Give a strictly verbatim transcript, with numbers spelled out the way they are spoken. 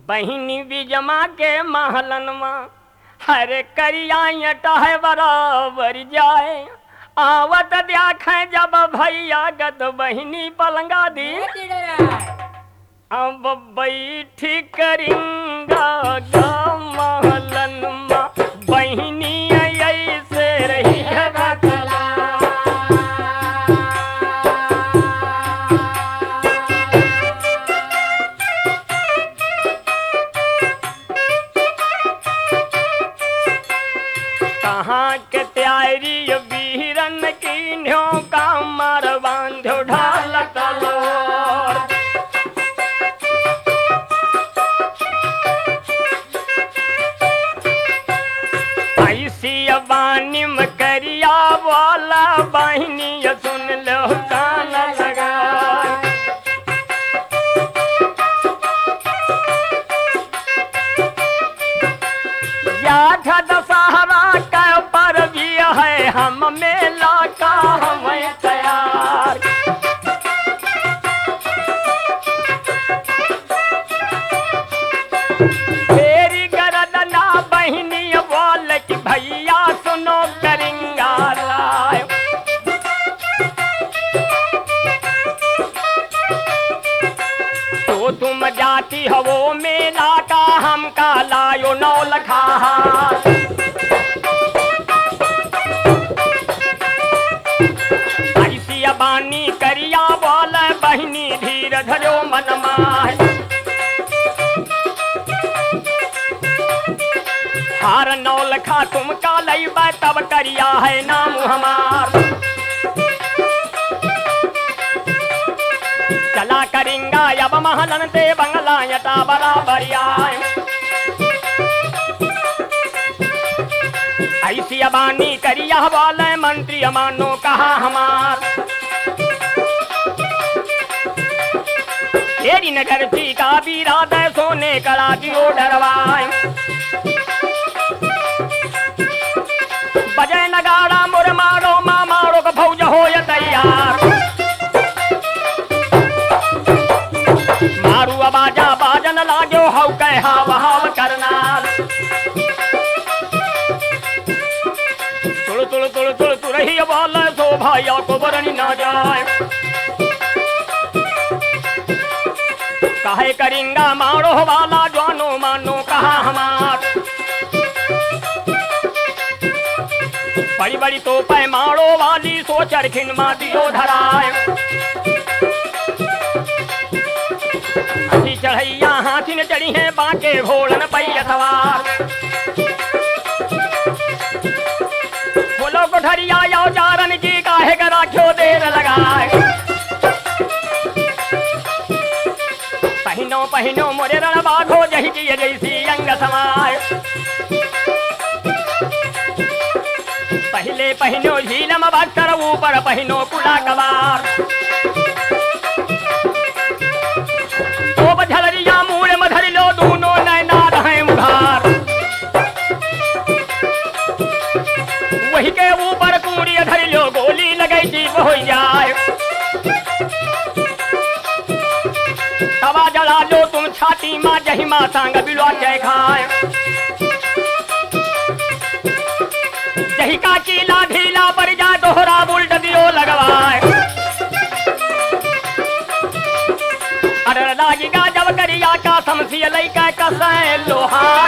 बहिनी बिजमा के महलन में हरे करिया टहे बराबर जाए आवत देखे जब भैया गद बहिनी पलंगा दी अब बैठी करिंगा गा महलन में बहिनी ऐसे रही है बतला। कहाँ के त्यारी बीरन की न्यो का मार बांधो ढाल तलोर बानी में करिया वाला बहिनी सुन लो कान लगा। याद दशहरा का पर्व है हम मेला का हमें तैयार। तेरी गरदना बहिनी बोल कि भैया सुनो करिंगा लाए। तो तुम जाती हो वो मेला का हम का लायो नौ लखा। ऐसी बानी करिया बोल बहिनी धीर धरो मन माय। हार नौ लखा तुम का लईबा तब करिया है नाम हमार। चला करिंगा अब महलन ते बंगला यटा बराबर आए। ऐसी अबानी करिया बोले मंत्री मानो कहा हमार। तेरी नगर थी का बीरा दे सोने कला दियो डरवाए। बजे नगाड़ा मुर मारो माँ मारो का फौज हो या तैयार। मारू आवाजा बाजन लागो हौ कह हाव हाव करना। तुल तुल तुल तुल तुरही बोले सो भाइया को बरनी ना जाए। काहे करिंगा मारो वाला जानो मानो कहा हमार। बड़ी बड़ी तो पै मारो वाली सो चरखिन मा दियो धराए। हाथी चढ़ैया हाथी न चढ़ी है बाके घोड़न पैया सवार। बोलो कोठरिया यो जारन की काहे का राख्यो देर लगाए। पहिनो पहिनो मोरे रण बाघो जही की जैसी अंग समाए। पहले पहिनो झीलम बक्कर ऊपर पहिनो कुला कबार। तो बझलरिया मूर मधर लो दोनों नैना रहे मुघार। वही के ऊपर पूरी धर लो गोली लगे जीव हो जाए। तवा जला लो तुम छाती माँ जही माँ सांग बिलवा जय खाए। जही का कीला ढीला पर जा दोहरा बुल्ट दियो लगवाए। अरे लागिगा जब करिया का समसी लई का कसै लोहा।